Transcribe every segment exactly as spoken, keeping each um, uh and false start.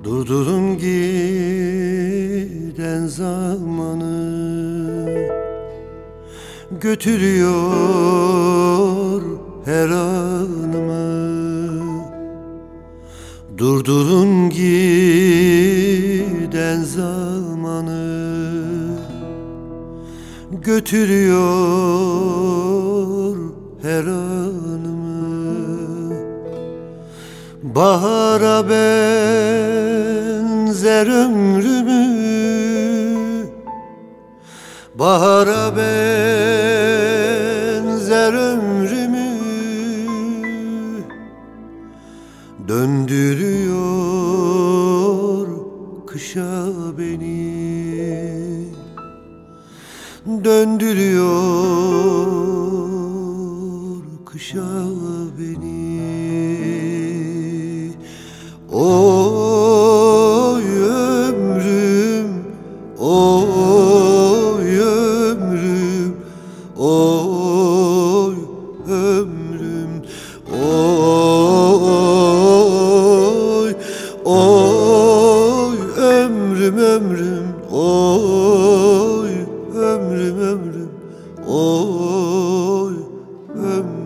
Durdurun giden zamanı, götürüyor her anımı. Durdurun giden zamanı, götürüyor her anımı. Bahara benzer ömrümü, bahara benzer ömrümü, döndürüyor kışa beni, döndürüyor kışa beni. Oy ömrüm, oy ömrüm, oy ömrüm, oy, oy ömrüm ömrüm, oy ömrüm ömrüm, oy ömrüm.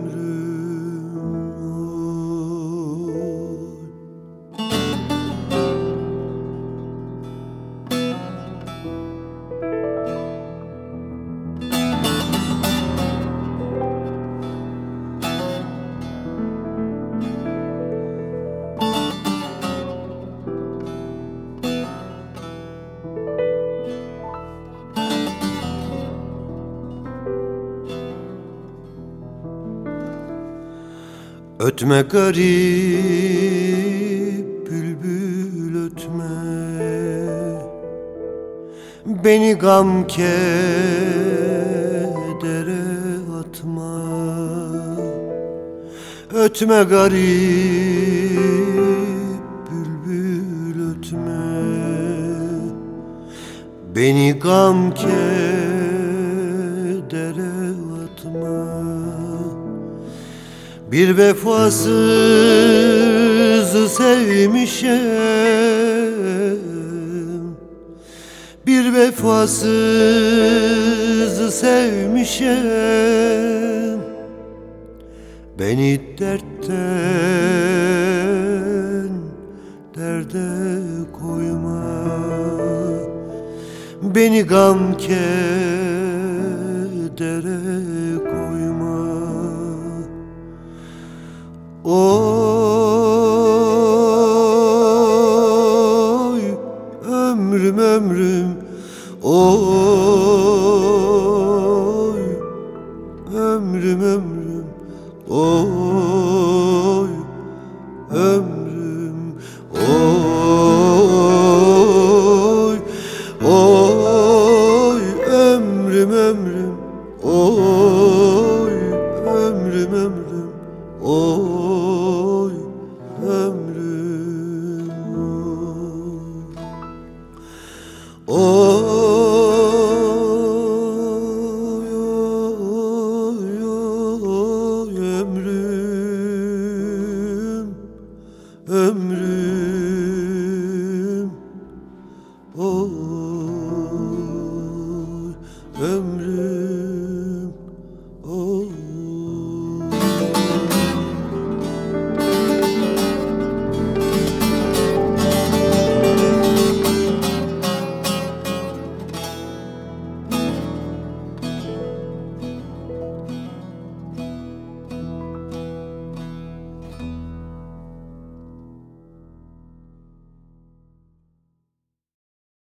Ötme garip bülbül ötme, beni gam kedere atma. Ötme garip bülbül ötme, beni gam kedere atma. Bir vefasızı sevmişim, bir vefasızı sevmişim. Beni dertten derde koyma, beni gam kedere koyma. Oh